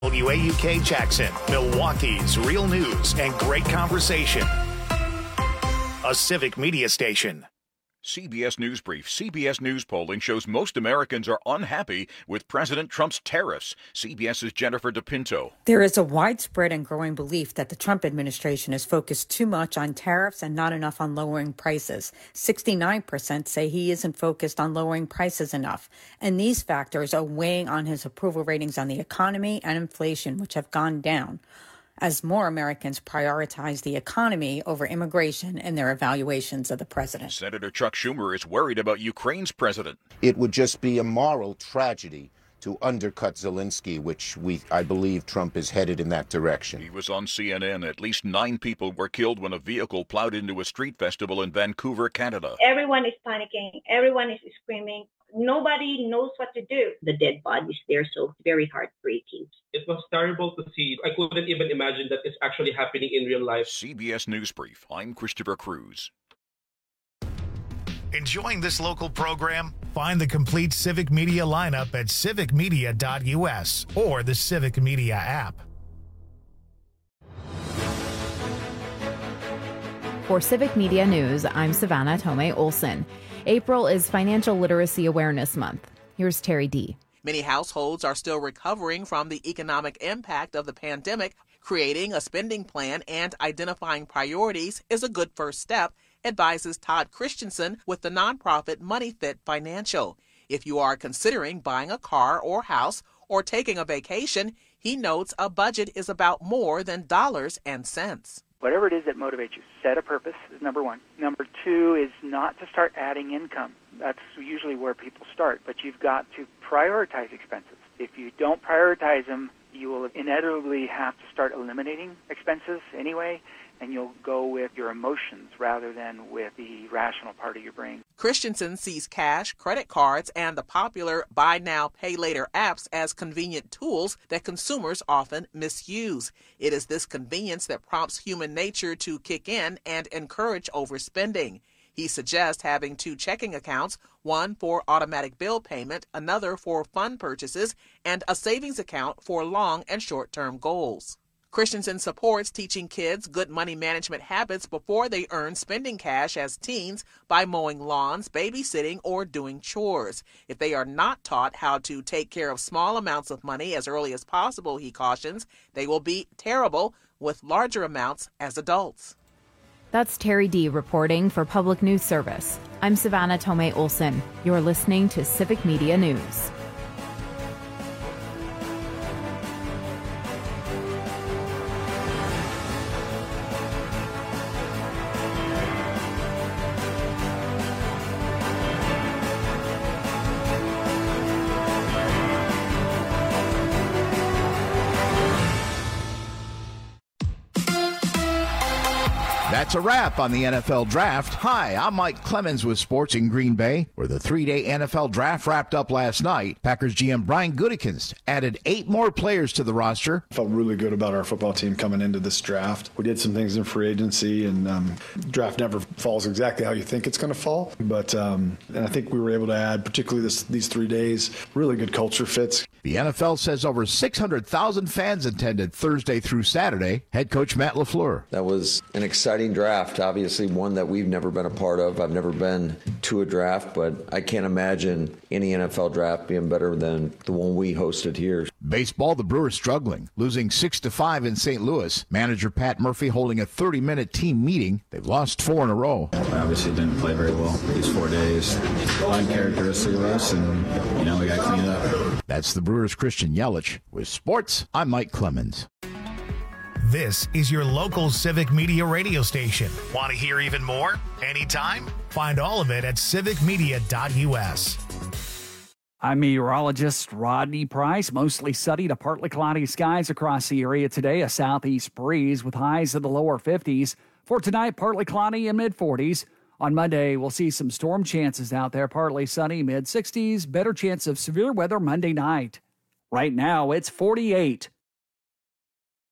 WAUK Jackson, Milwaukee's real news and great conversation. A civic media station. CBS News Brief. CBS News polling shows most Americans are unhappy with President Trump's tariffs. CBS's Jennifer DePinto. There is a widespread and growing belief that the Trump administration is focused too much on tariffs and not enough on lowering prices. 69% say he isn't focused on lowering prices enough. And these factors are weighing on his approval ratings on the economy and inflation, which have gone down, as more Americans prioritize the economy over immigration in their evaluations of the president. Senator Chuck Schumer is worried about Ukraine's president. It would just be a moral tragedy to undercut Zelensky, which I believe Trump is headed in that direction. He was on CNN. At least 9 people were killed when a vehicle plowed into a street festival in Vancouver, Canada. Everyone is panicking. Everyone is screaming. Nobody knows what to do. The dead body's there, so it's very heartbreaking. It was terrible to see. I couldn't even imagine that it's actually happening in real life. CBS News Brief. I'm Christopher Cruz. Enjoying this local program? Find the complete Civic Media lineup at civicmedia.us or the Civic Media app. For Civic Media News, I'm Savannah Tomei Olson. April is Financial Literacy Awareness Month. Here's Terry D. Many households are still recovering from the economic impact of the pandemic. Creating a spending plan and identifying priorities is a good first step, advises Todd Christensen with the nonprofit MoneyFit Financial. If you are considering buying a car or house or taking a vacation, he notes a budget is about more than dollars and cents. Whatever it is that motivates you, set a purpose is number one. Number two is not to start adding income. That's usually where people start, but you've got to prioritize expenses. If you don't prioritize them, you will inevitably have to start eliminating expenses anyway, and you'll go with your emotions rather than with the rational part of your brain. Christensen sees cash, credit cards, and the popular buy now, pay later apps as convenient tools that consumers often misuse. It is this convenience that prompts human nature to kick in and encourage overspending. He suggests having 2 checking accounts, one for automatic bill payment, another for fund purchases, and a savings account for long and short-term goals. Christensen supports teaching kids good money management habits before they earn spending cash as teens by mowing lawns, babysitting, or doing chores. If they are not taught how to take care of small amounts of money as early as possible, he cautions, they will be terrible with larger amounts as adults. That's Terry D. reporting for Public News Service. I'm Savannah Tomei Olson. You're listening to Civic Media News. That's a wrap on the NFL Draft. Hi, I'm Mike Clemens with Sports in Green Bay, where the 3-day NFL Draft wrapped up last night. Packers GM Brian Gutekunst added 8 more players to the roster. Felt really good about our football team coming into this draft. We did some things in free agency, and draft never falls exactly how you think it's going to fall. But and I think we were able to add, particularly these 3 days, really good culture fits. The NFL says over 600,000 fans attended Thursday through Saturday. Head coach Matt LaFleur. That was an exciting draft, obviously one that we've never been a part of. I've never been to a draft, but I can't imagine any NFL draft being better than the one we hosted here. Baseball, the Brewers struggling, losing 6-5 in St. Louis. Manager Pat Murphy holding a 30-minute team meeting. They've lost 4 in a row. We obviously didn't play very well these 4 days. Uncharacteristic of us, and, we got to clean it up. That's the Brewers' Christian Yelich. With sports, I'm Mike Clemens. This is your local Civic Media radio station. Want to hear even more? Anytime? Find all of it at civicmedia.us. I'm meteorologist Rodney Price. Mostly sunny to partly cloudy skies across the area today. A southeast breeze with highs in the lower 50s. For tonight, partly cloudy and mid-40s. On Monday, we'll see some storm chances out there. Partly sunny, mid-60s. Better chance of severe weather Monday night. Right now, it's 48.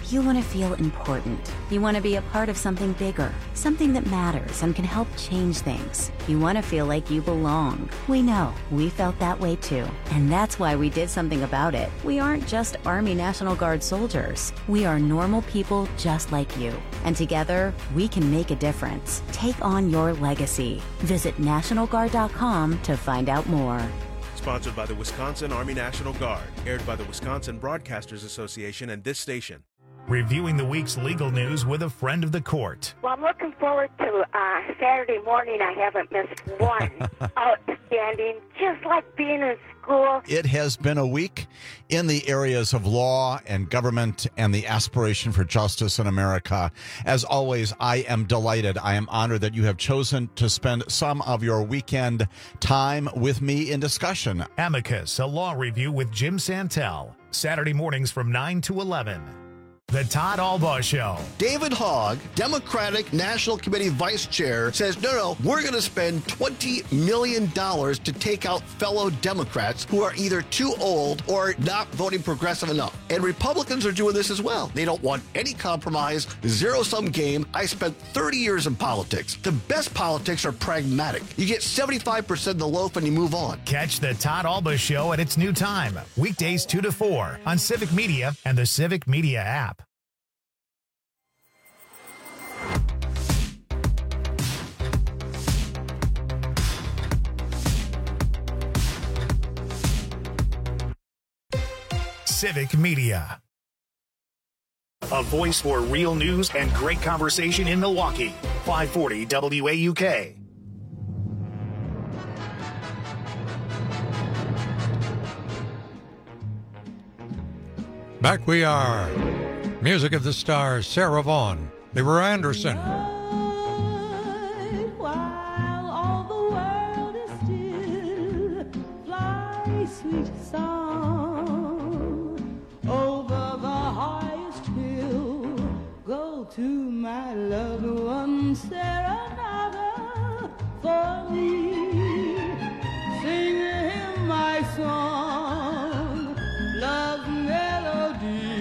You want to feel important. You want to be a part of something bigger, something that matters and can help change things. You want to feel like you belong. We know. We felt that way too. And that's why we did something about it. We aren't just Army National Guard soldiers. We are normal people just like you. And together, we can make a difference. Take on your legacy. Visit NationalGuard.com to find out more. Sponsored by the Wisconsin Army National Guard. Aired by the Wisconsin Broadcasters Association and this station. Reviewing the week's legal news with a friend of the court. Well, I'm looking forward to Saturday morning. I haven't missed one. Outstanding. Just like being in school. It has been a week in the areas of law and government and the aspiration for justice in America. As always, I am delighted. I am honored that you have chosen to spend some of your weekend time with me in discussion. Amicus, a law review with Jim Santel. Saturday mornings from 9 to 11. The Todd Albaugh Show. David Hogg, Democratic National Committee Vice Chair, says, no, we're going to spend $20 million to take out fellow Democrats who are either too old or not voting progressive enough. And Republicans are doing this as well. They don't want any compromise, zero-sum game. I spent 30 years in politics. The best politics are pragmatic. You get 75% of the loaf and you move on. Catch the Todd Albaugh Show at its new time, weekdays 2 to 4 on Civic Media and the Civic Media app. Civic Media. A voice for real news and great conversation in Milwaukee. 540 WAUK. Back we are. Music of the Stars, Sarah Vaughan, Leroy Anderson. While all the world is still, fly, sweet song, over the highest hill, go to my loved one, Serenata, for me, sing him my song, love's melody.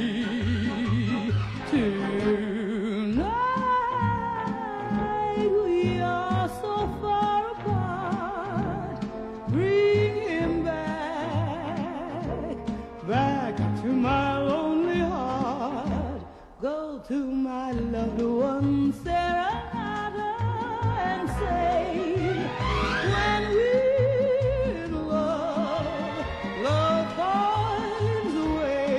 Tonight we are so far apart. Bring him back to my lonely heart. Go to my loved one, Serenata, and say, when we're in love, love finds a way.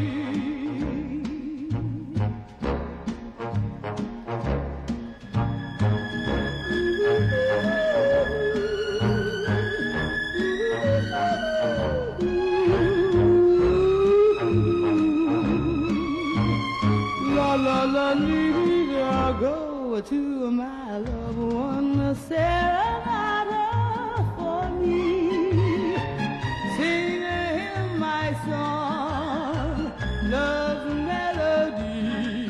La la la, need I go to my loved one, Serenata, for me, sing him my song, love's melody.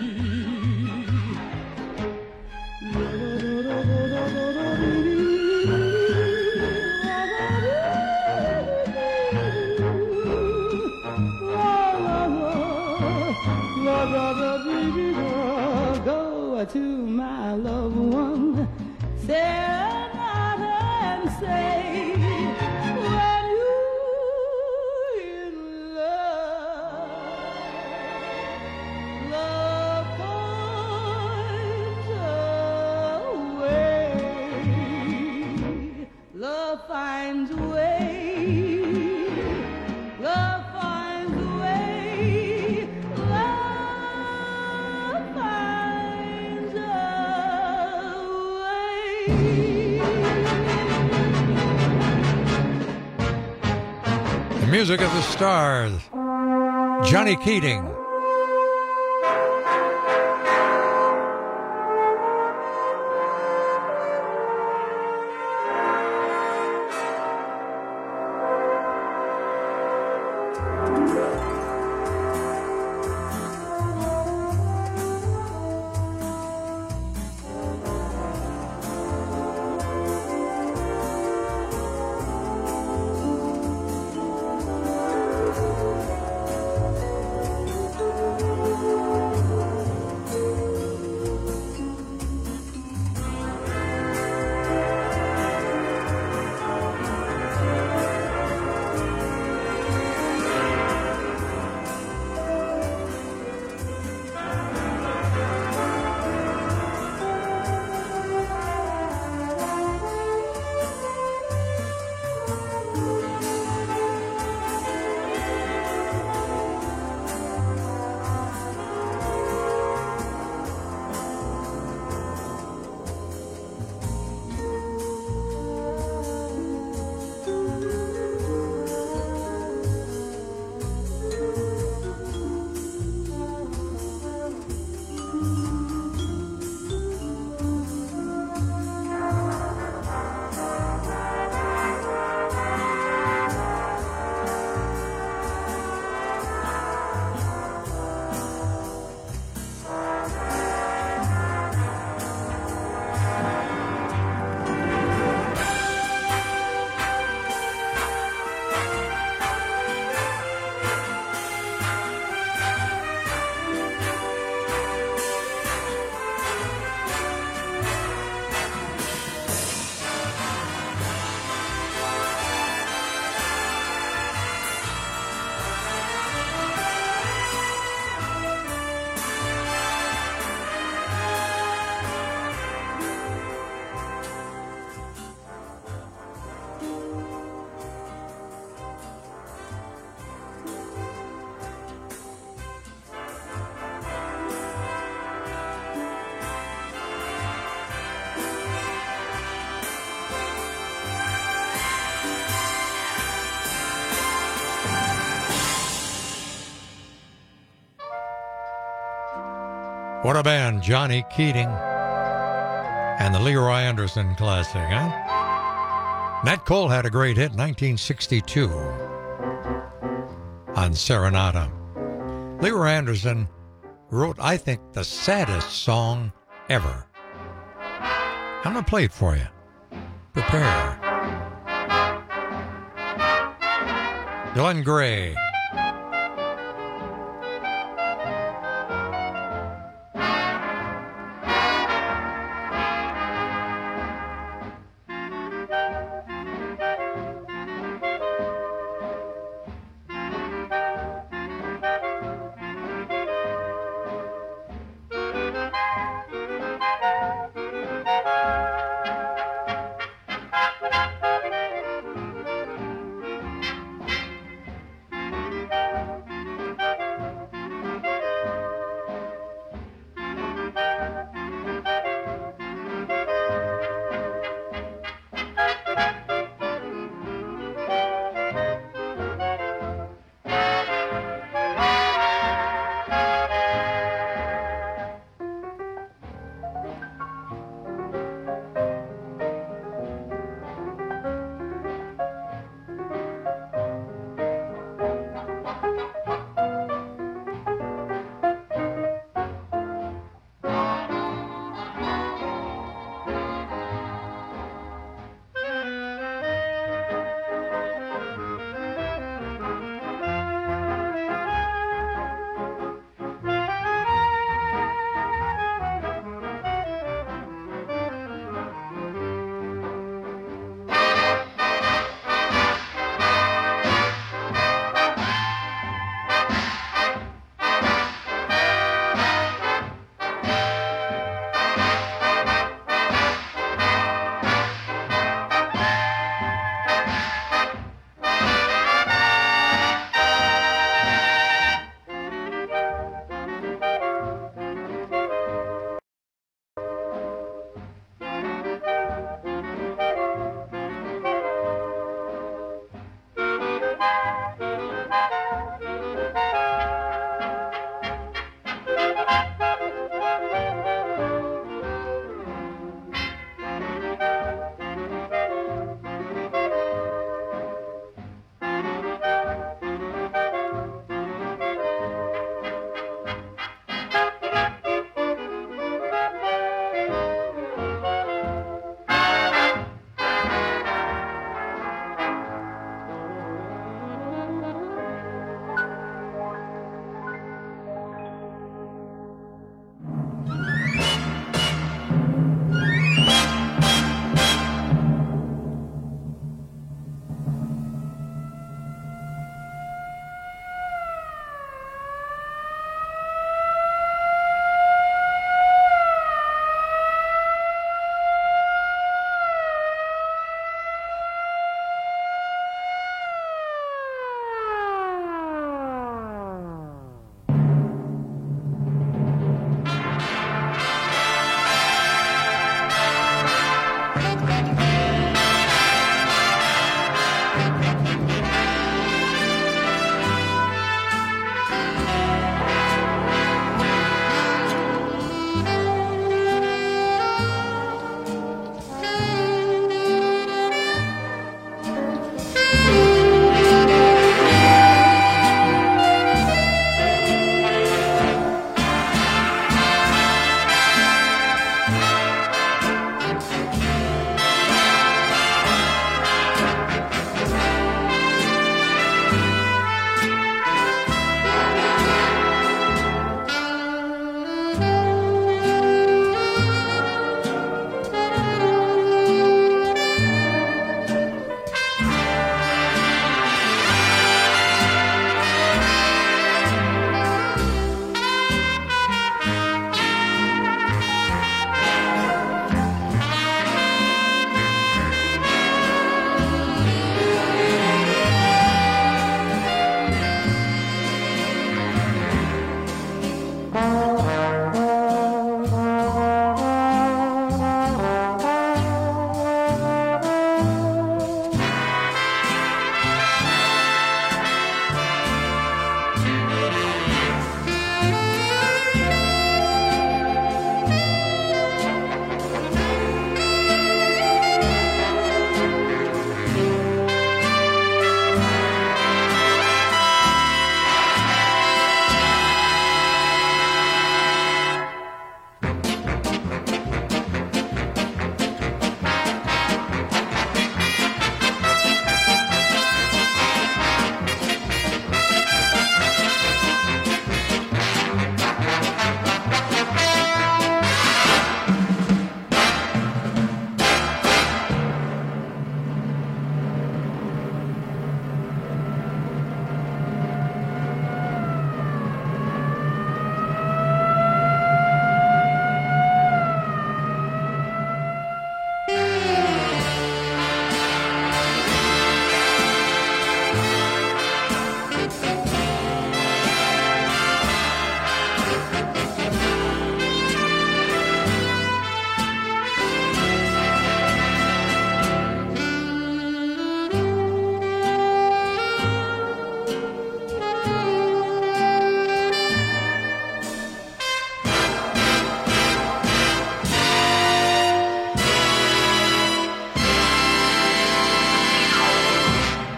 Go to my loved one, Serenata, and say, when you're in love, love finds a way. Love finds a way. Love finds a way. Love finds a way. The Music of the Stars, Johnny Keating. What a band, Johnny Keating and the Leroy Anderson classic, huh? Nat Cole had a great hit in 1962 on Serenata. Leroy Anderson wrote, I think, the saddest song ever. I'm going to play it for you. Prepare. Glenn Gray.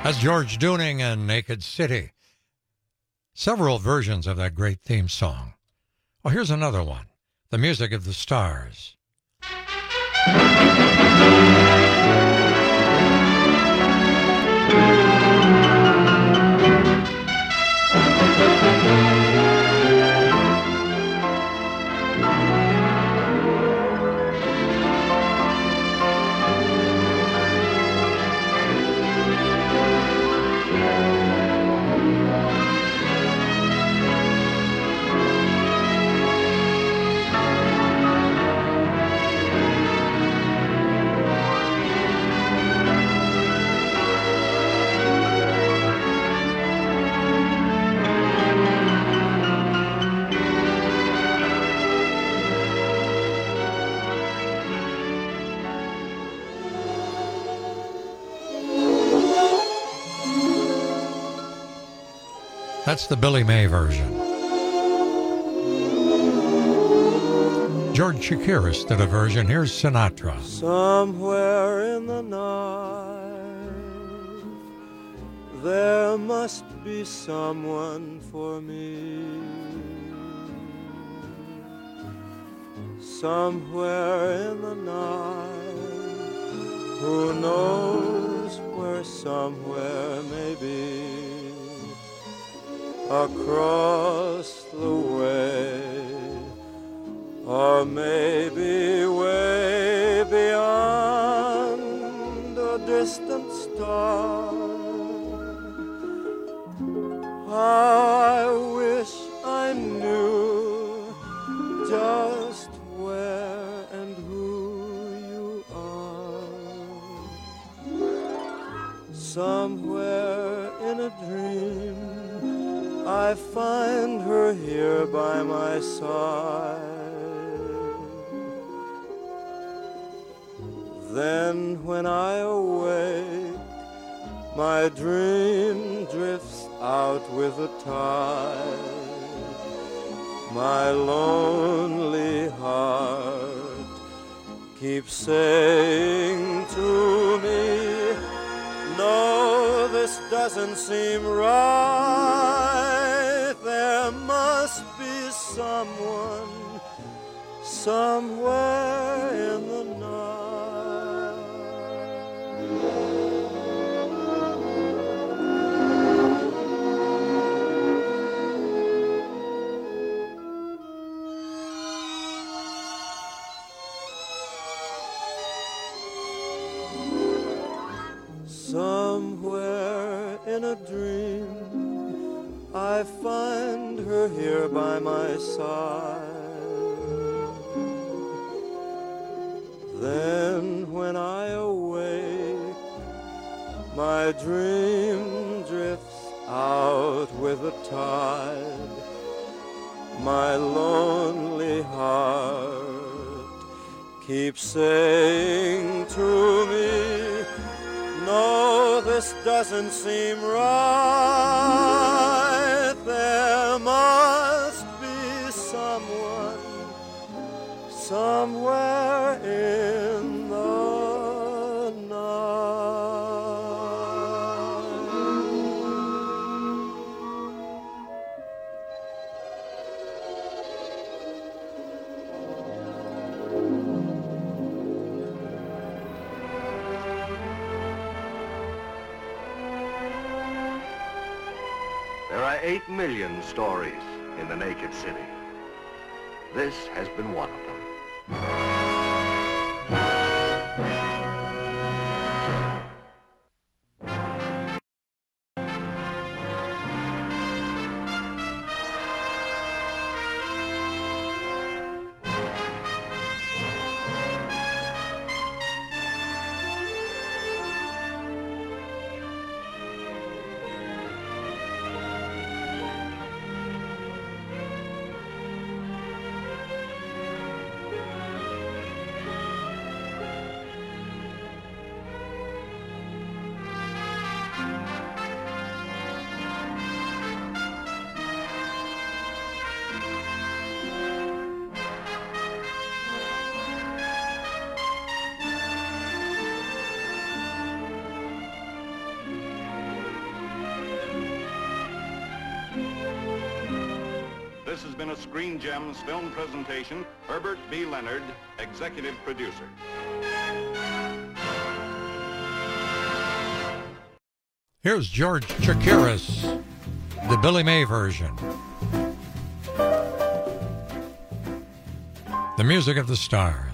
That's George Dooning and Naked City. Several versions of that great theme song. Well, here's another one. The Music of the Stars. That's the Billy May version. George Chakiris did a version. Here's Sinatra. Somewhere in the night, there must be someone for me. Somewhere in the night, who knows where somewhere may be. Across the way, or maybe way beyond a distant star. How I wish I knew just where and who you are. Somewhere in a dream I find her here by my side. Then when I awake, my dream drifts out with the tide. My lonely heart keeps saying to me, no, this doesn't seem right. There must be someone somewhere in the night. Somewhere in a dream, I find her here by my side. Then when I awake, my dream drifts out with the tide. My lonely heart keeps saying to me, no, this doesn't seem right. There must be someone somewhere in the There are 8 million stories in the Naked City. This has been one of them. This has been a Screen Gems film presentation. Herbert B. Leonard, executive producer. Here's George Chakiris, the Billy May version. The music of the star.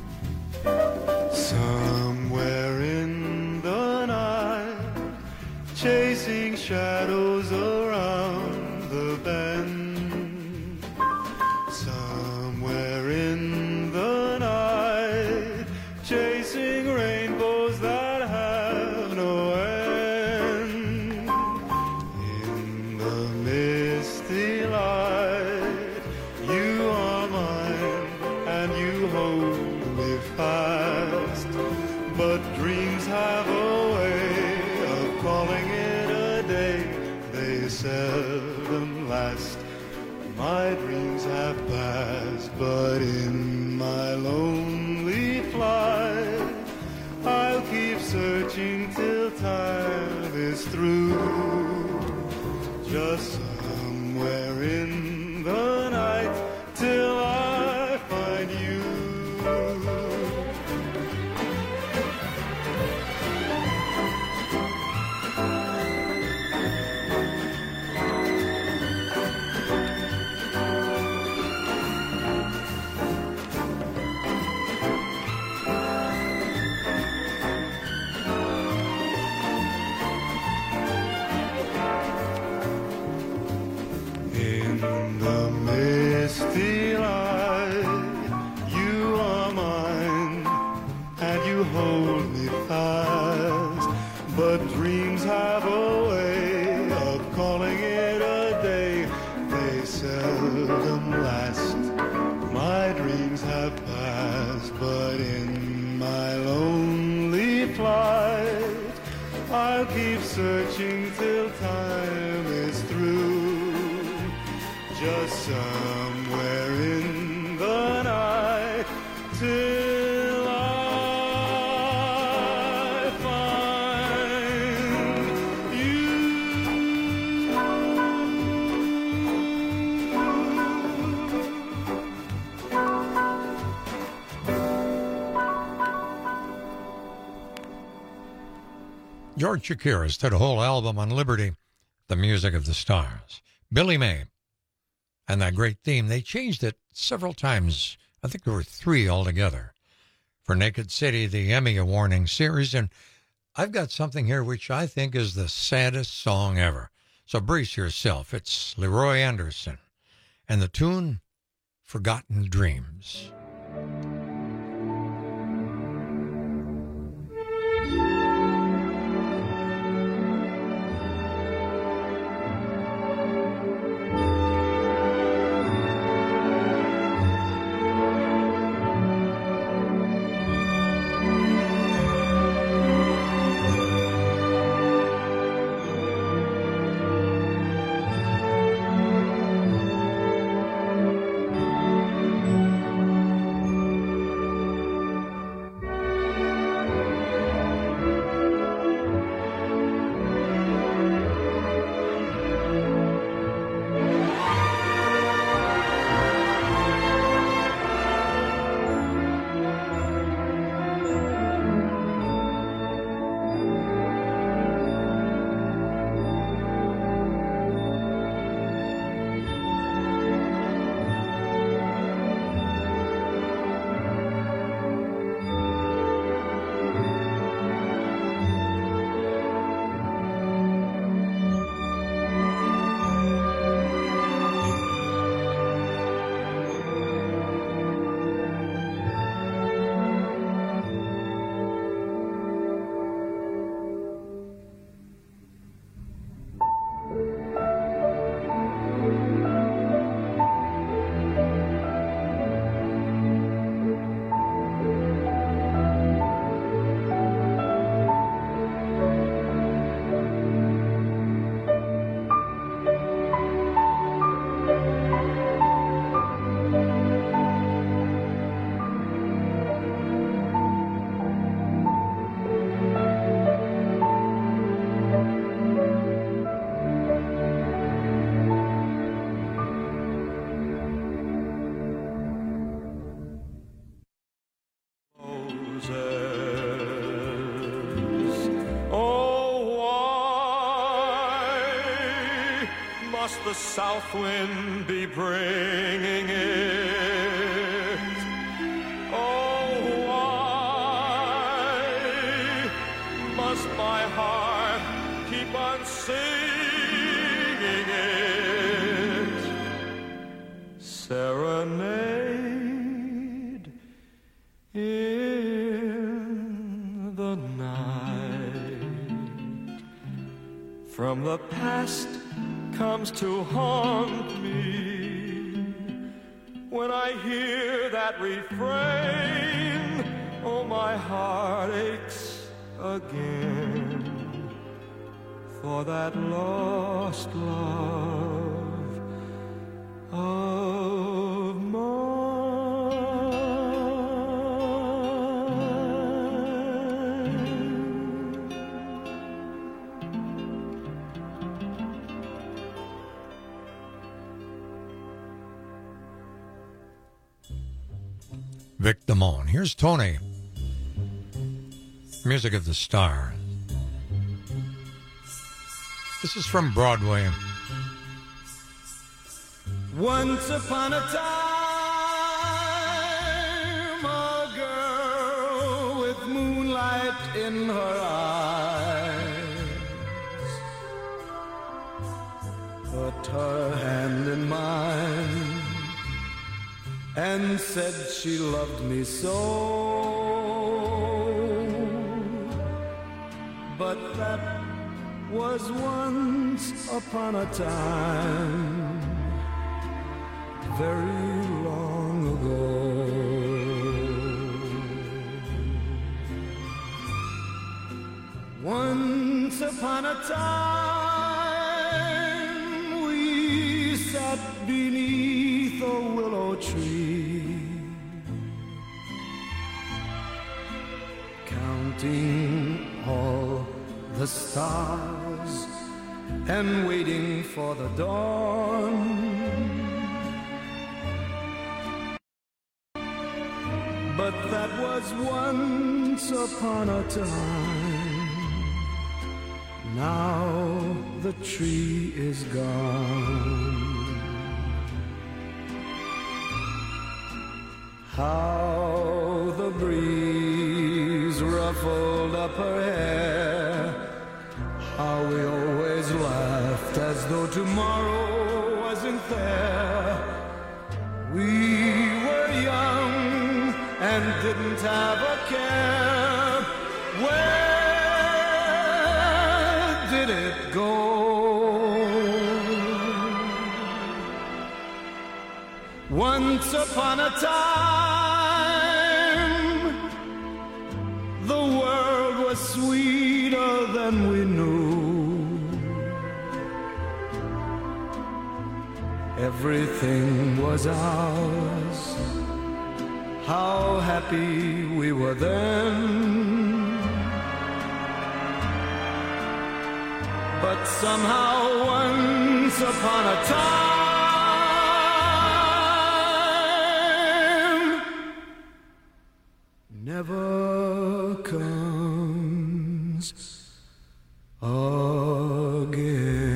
Somewhere in the night, chasing shadows around the bend. Somewhere in the night, chasing rainbows that have no end. In the misty light, you are mine and you hold me fast. But dreams have a way of calling it a day. They seldom last. My dreams have passed, but in my lonely flight, I'll keep searching till time is through. Just somewhere in the night, till I find you. In the misty light, you are mine, and you hold me fast. But dreams have a way of calling it a day. They seldom last. My dreams have passed, but in my lonely flight, I'll keep searching till time is through. Just somewhere in the night, till I find you. George Chakiris did a whole album on Liberty, The Music of the Stars. Billy May. And that great theme, they changed it several times. I think there were 3 altogether. For Naked City, the Emmy Award series. And I've got something here which I think is the saddest song ever. So brace yourself. It's Leroy Anderson. And the tune, Forgotten Dreams. the south wind be bringing it? Oh, why must my heart keep on singing it? Serenade in the night. From the past comes to haunt me. When I hear that refrain, oh, my heart aches again for that lost love of mine. Vic Damone. Here's Tony. Music of the Stars. This is from Broadway. Once upon a time, a girl with moonlight in her eyes put her hand in mine and said she loved me so. But that was once upon a time, very long ago. Once upon a time, we sat beneath a willow tree, counting all the stars and waiting for the dawn. But that was once upon a time. Now the tree is gone. How the breeze ruffled up her hair. How we always laughed as though tomorrow wasn't there. We were young and didn't have a care. Where did it go? Once upon a time, the world was sweeter than we knew. Everything was ours. How happy we were then. But somehow once upon a time never comes again.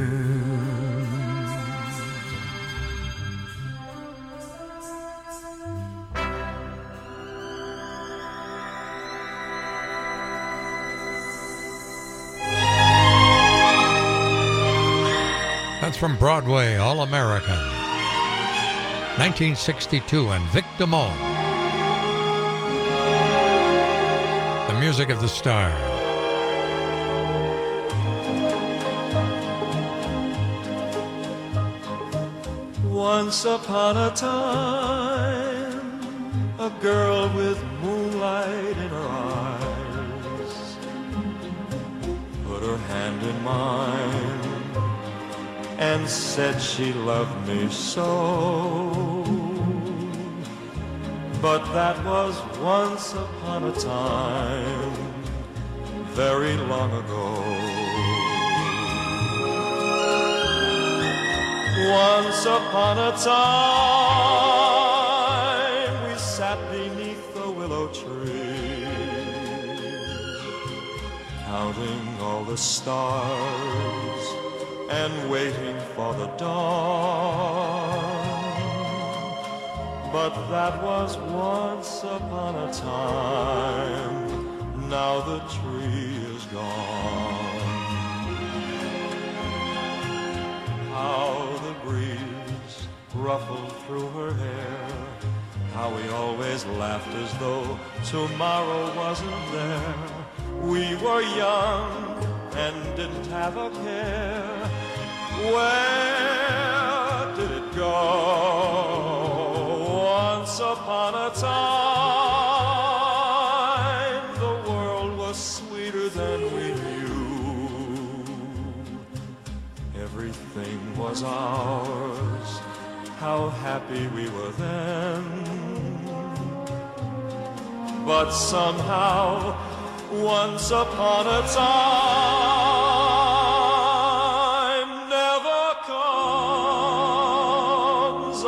That's from Broadway, All American. 1962, and Vic Damone. The Music of the Stars. Once upon a time, a girl with moonlight in her eyes put her hand in mine and said she loved me so. But that was once upon a time, very long ago. Once upon a time, we sat beneath the willow tree, counting all the stars and waiting for the dawn. But that was once upon a time. Now the tree is gone. How the breeze ruffled through her hair. How we always laughed as though tomorrow wasn't there. We were young and didn't have a care. Where did it go? Once upon a time, the world was sweeter than we knew. Everything was ours. How happy we were then. But somehow, once upon a time never comes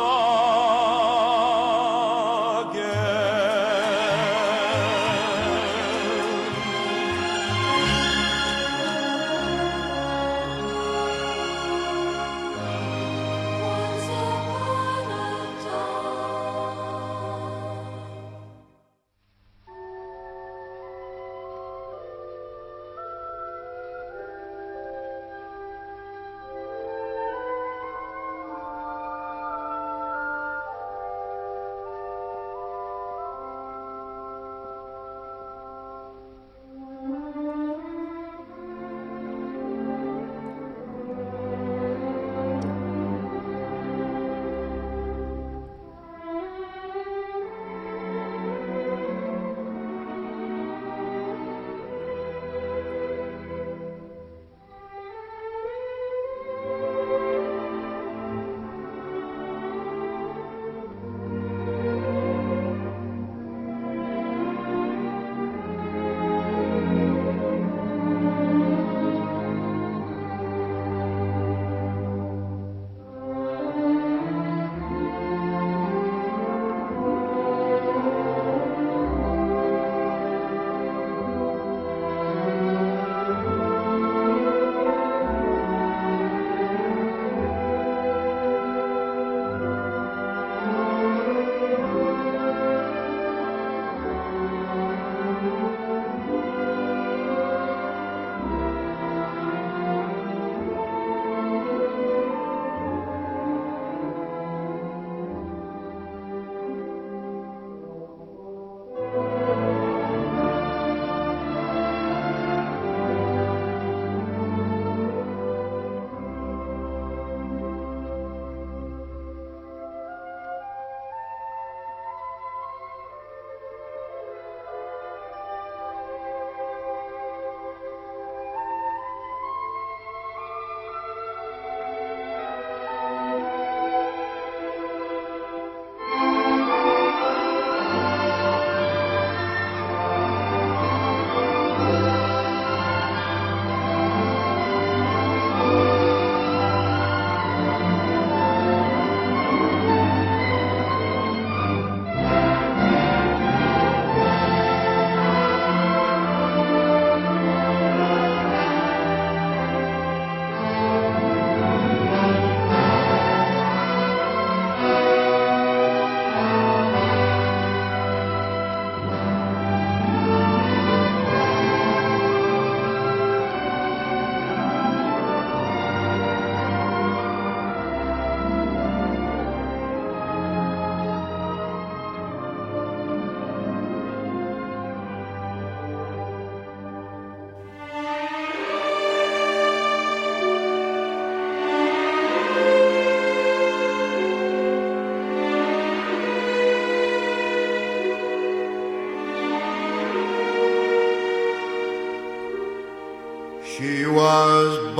She was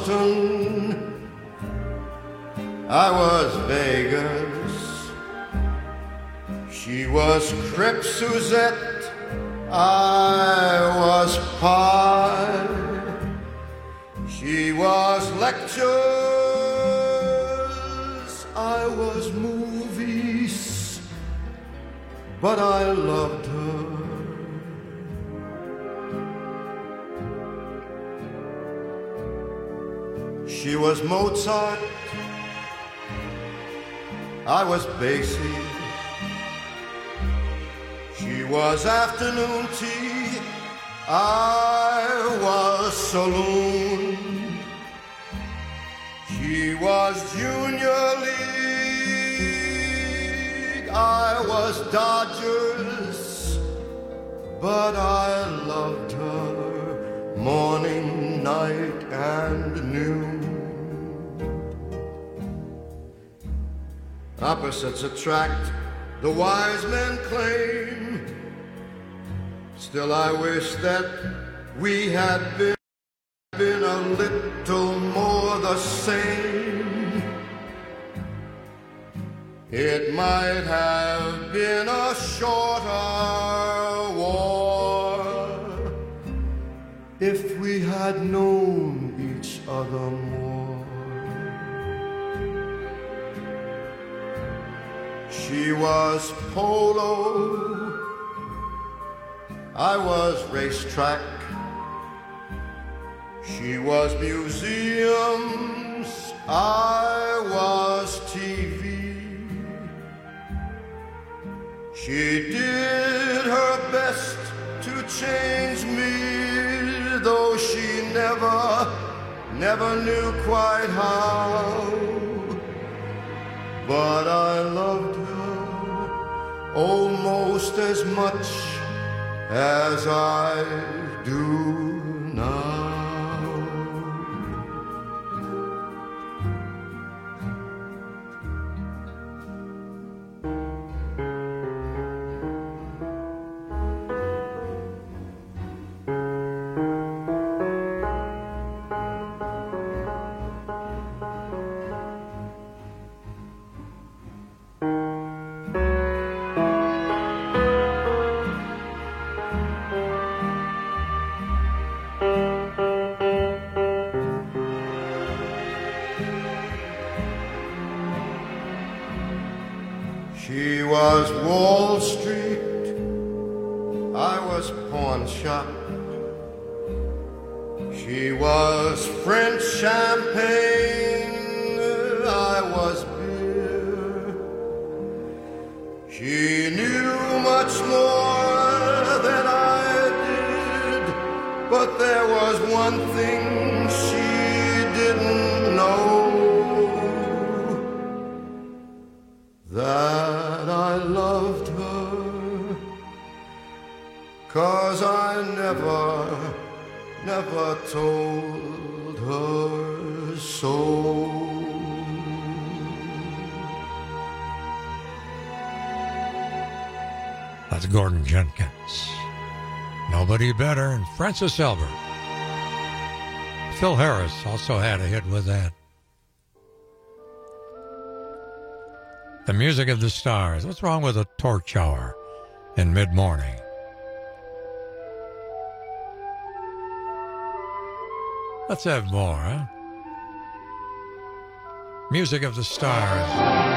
Boston, I was Vegas. She was Crêpe Suzette, I was pie. She was lectures, I was movies, but I loved her. She was was Mozart, I was Basie. She was afternoon tea, I was saloon. She was junior league, I was Dodgers, but I loved her morning, night, and noon. Opposites attract, the wise men claim. Still I wish that we had been a little more the same. It might have been a shorter war if we had known each other more. She was polo, I was racetrack. She was museums, I was TV. She did her best to change me, though she never knew quite how. But I loved her almost as much as I do now. She was Wall Street, I was pawn shop. She was French champagne, I was beer. She knew much more than I did, but there was one thing she didn't know. That I loved her, 'cause I never told her so. That's Gordon Jenkins. Nobody better, and Francis Albert. Phil Harris also had a hit with that. The music of the stars. What's wrong with a torch hour in mid-morning? Let's have more, huh? Music of the stars.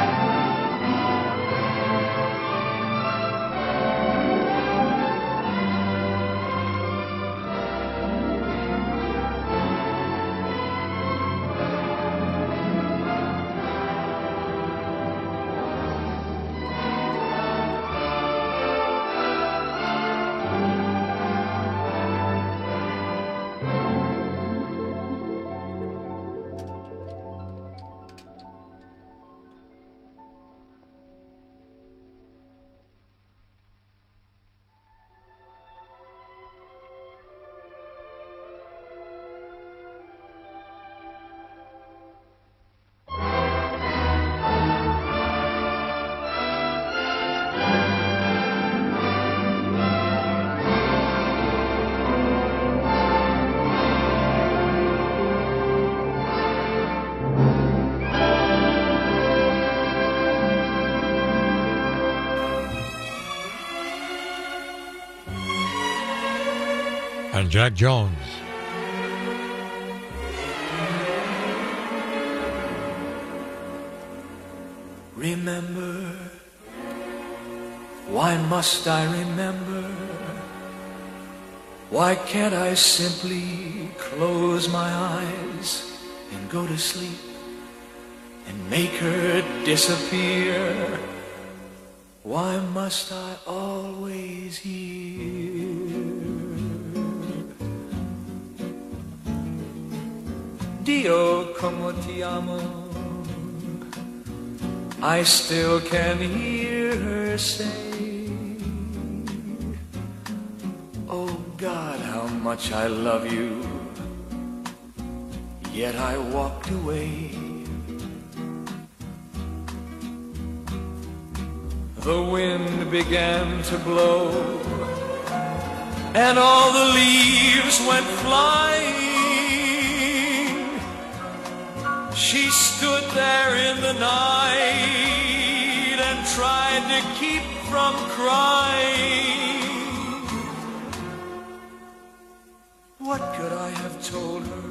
And Jack Jones. Remember, why must I remember? Why can't I simply close my eyes and go to sleep and make her disappear. Why must I always hear? Dio, como ti amo. I still can hear her say, oh God, how much I love you. Yet I walked away. The wind began to blow, and all the leaves went flying. She stood there in the night and tried to keep from crying. What could I have told her?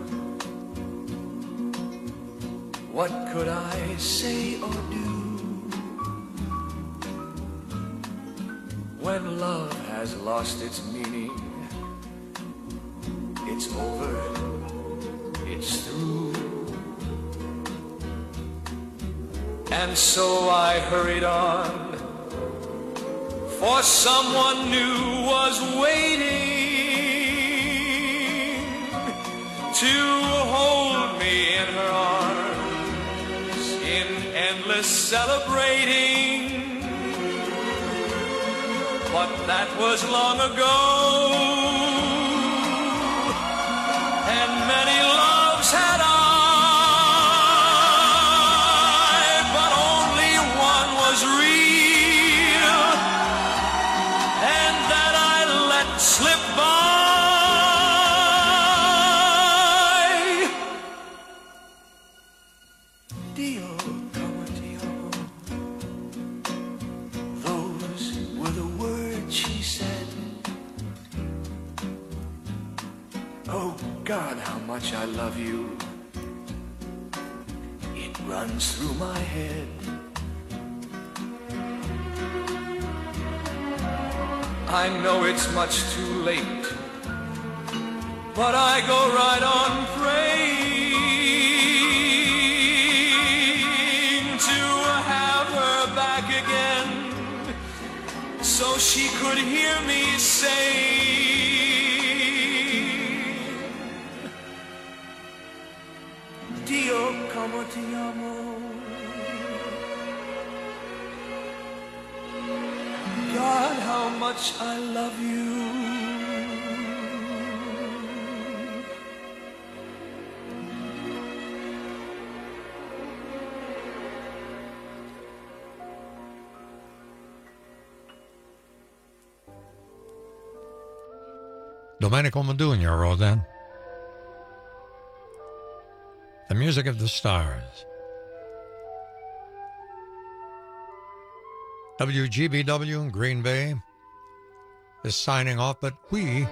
What could I say or do? When love has lost its meaning, it's over, it's through. And so I hurried on, for someone new was waiting to hold me in her arms in endless celebrating. But that was long ago, and many loves had I, but only one was real, and that I let slip by. Dio, como ti amo. Those were the words she said. Oh God, how much I love you. It runs through my head. I know it's much too late, but I go right on praying to have her back again, so she could hear me say, Dio, como ti amo. God, how much I love you. Domenico Modugno wrote that. The Music of the Stars. WGBW in Green Bay is signing off, but we'll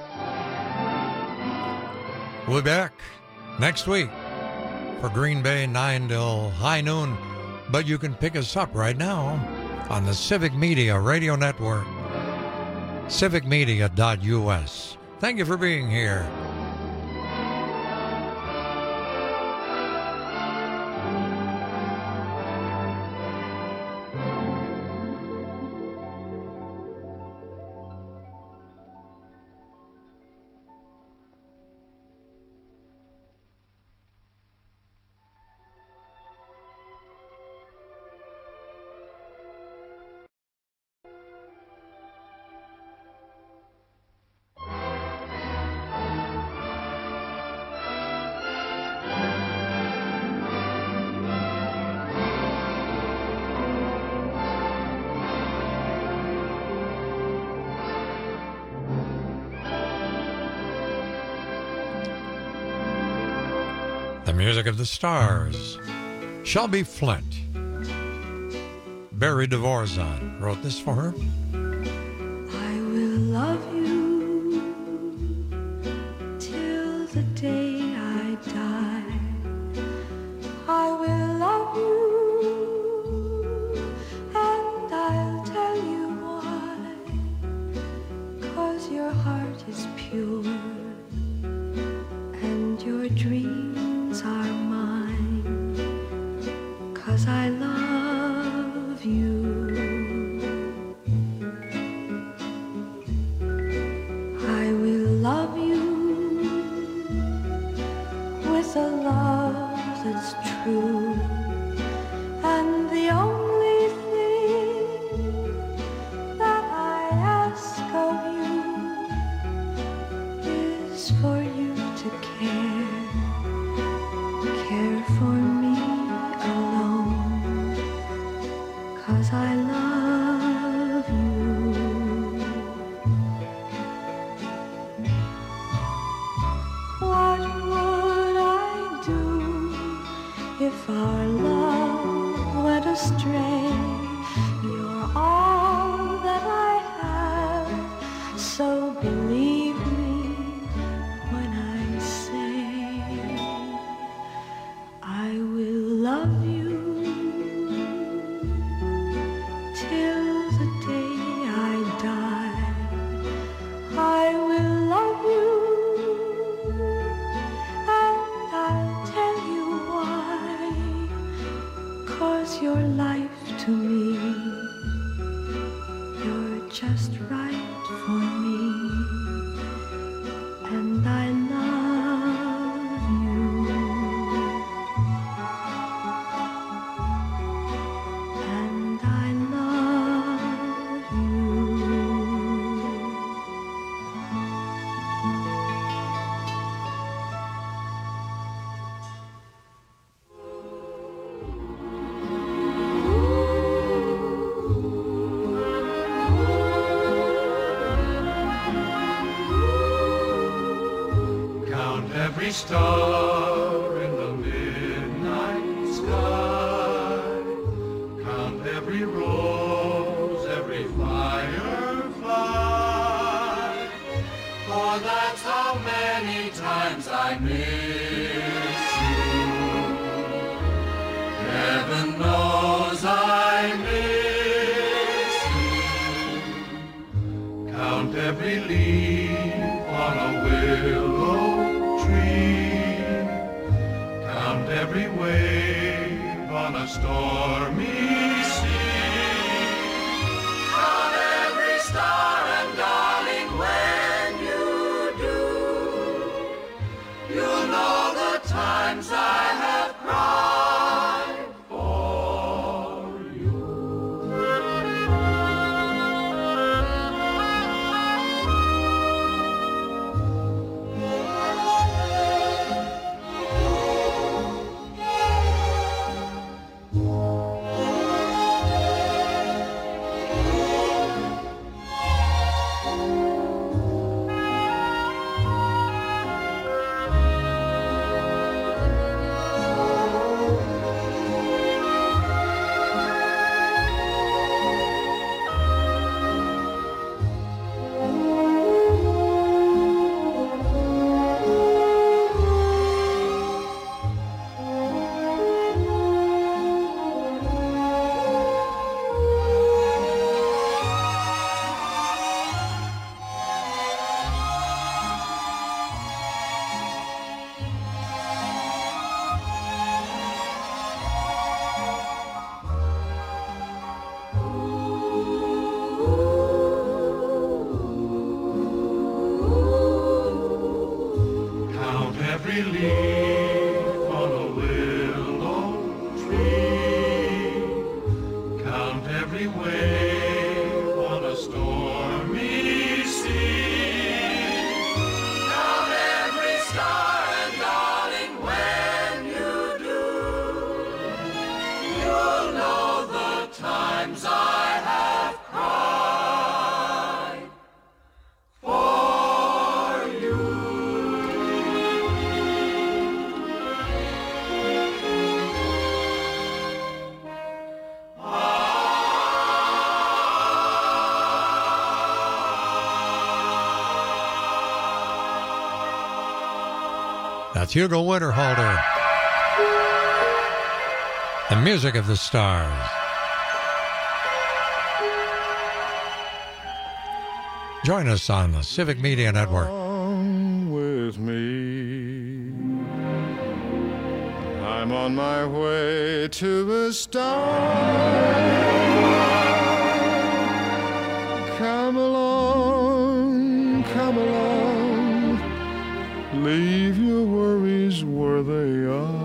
be back next week for Green Bay 9 till high noon. But you can pick us up right now on the Civic Media Radio Network, civicmedia.us. Thank you for being here. The Music of the Stars. Shelby Flint. Barry Dvorak wrote this for her. I will love you till the day I die. I will love you, and I'll tell you why. 'Cause your heart is pure, and your dreams are mine. just right for me, and I love you, and I love you. Count every star in the midnight sky. Count every rose, every firefly. For that's how many times I miss you. Heaven knows I miss you. Count every leaf on a willow tree. Count every wave on a stormy sea. Count every star, and darling, when you do, you'll know the times I have cried for you. Count every leaf on a willow tree. Count every wave on a stormy sea. Count every star, and darling, when you do, you'll know the times I have cried for you. That's Hugo Winterhalter. The music of the stars. Join us on the Civic Media Network. With me, I'm on my way to a star. Come along, come along, leave your worries where they are.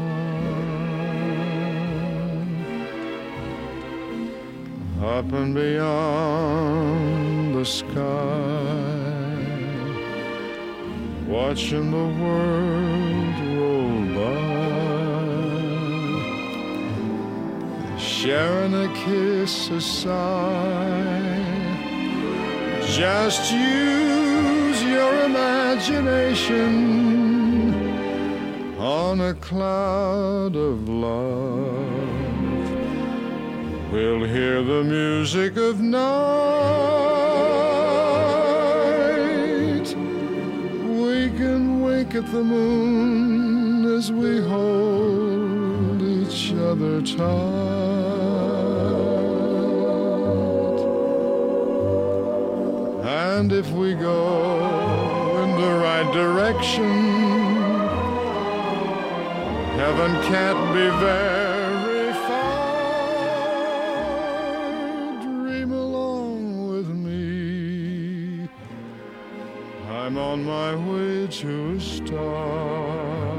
Up and beyond the sky, watching the world roll by, sharing a kiss, a sigh. Just use your imagination on a cloud of love. We'll hear the music of night. We can wink at the moon as we hold each other tight. And if we go in the right direction, heaven can't be very far. Dream along with me. I'm on my way to a star.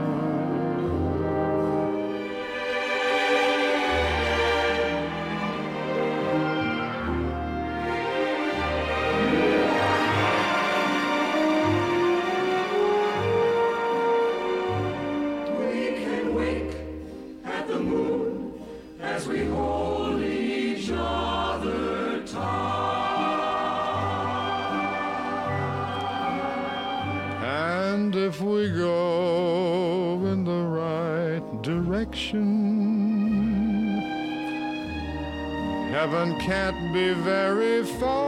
If we go in the right direction, heaven can't be very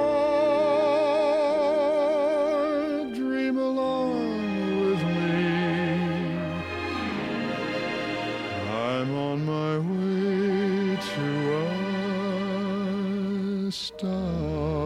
far. Dream along with me. I'm on my way to a star.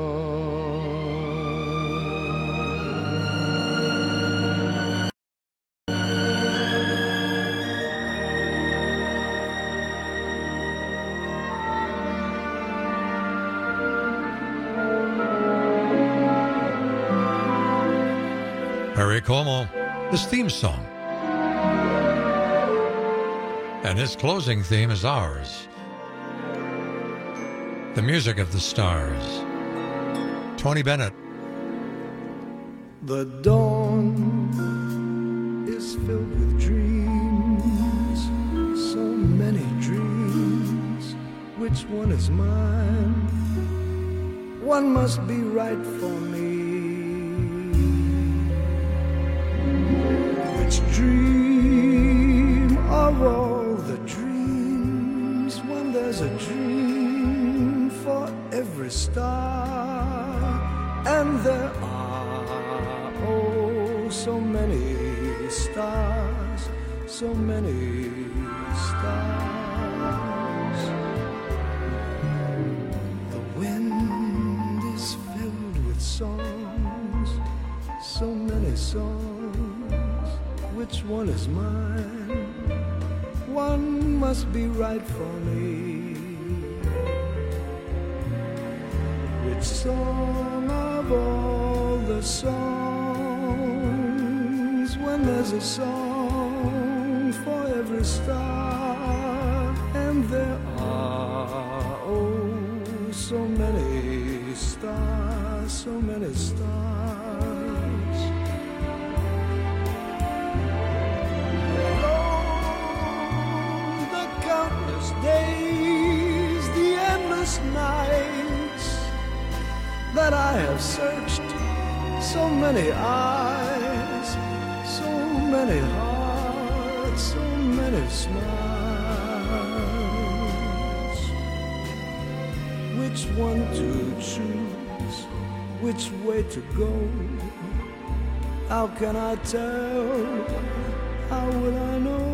Perry Como, his theme song. And his closing theme is ours. The music of the stars. Tony Bennett. The dawn is filled with dreams, so many dreams. Which one is mine? One must be right for me. Which dream of all the dreams, when there's a dream for every star, and there are oh so many stars, so many stars. The wind is filled with songs, so many songs. Which one is mine? One must be right for me. Which song of all the songs, when there's a song for every star, and there are oh so many stars, so many stars. Days, the endless nights that I have searched, so many eyes, so many hearts, so many smiles. Which one to choose, which way to go? How can I tell? How will I know?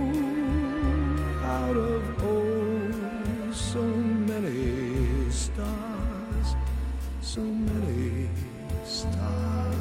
Out of so many stars, so many stars.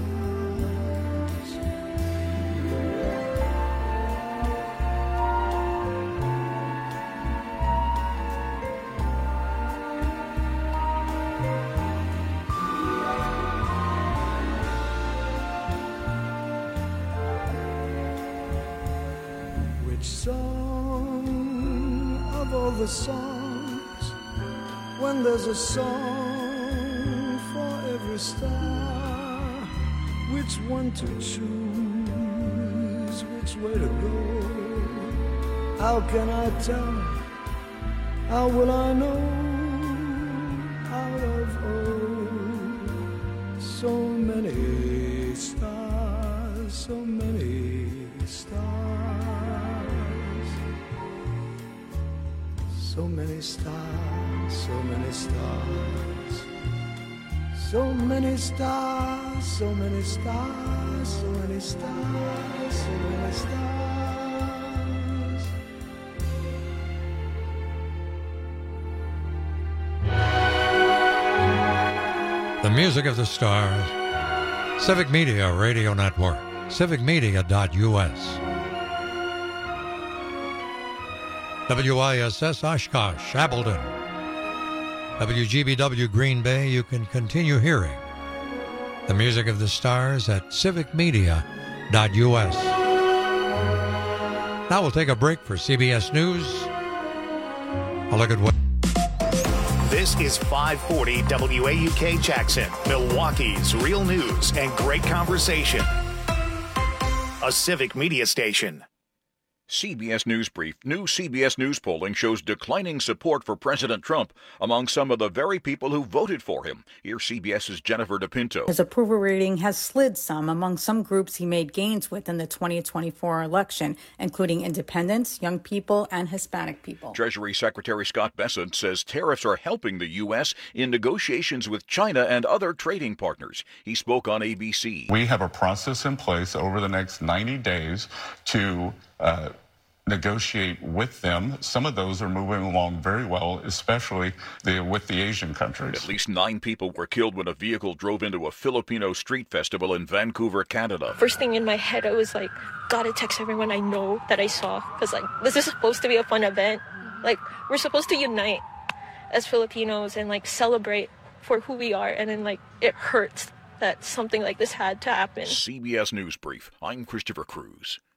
Which song of all the songs, when there's a song for every star, which one to choose, which way to go? How can I tell? How will I know? Out of so many stars, so many stars, so many stars, so many stars, so many stars, so many stars, so many stars, so many stars. The music of the stars. Civic Media Radio Network. civicmedia.us. WISS Oshkosh, Appleton. WGBW Green Bay, you can continue hearing The music of the stars at civicmedia.us. Now we'll take a break for CBS News. A look at what... This is 540 WAUK Jackson, Milwaukee's real news and great conversation. A Civic Media station. CBS News Brief. New CBS News polling shows declining support for President Trump among some of the very people who voted for him. Here's CBS's Jennifer DePinto. His approval rating has slid some among some groups he made gains with in the 2024 election, including independents, young people, and Hispanic people. Treasury Secretary Scott Bessent says tariffs are helping the U.S. in negotiations with China and other trading partners. He spoke on ABC. We have a process in place over the next 90 days to negotiate with them. Some of those are moving along very well, especially with the Asian countries. At least 9 people were killed when a vehicle drove into a Filipino street festival in Vancouver, Canada. First thing in my head, I was like, gotta text everyone I know that I saw, because like this is supposed to be a fun event. Like we're supposed to unite as Filipinos and like celebrate for who we are, and then like it hurts that something like this had to happen. CBS News Brief. I'm Christopher Cruz.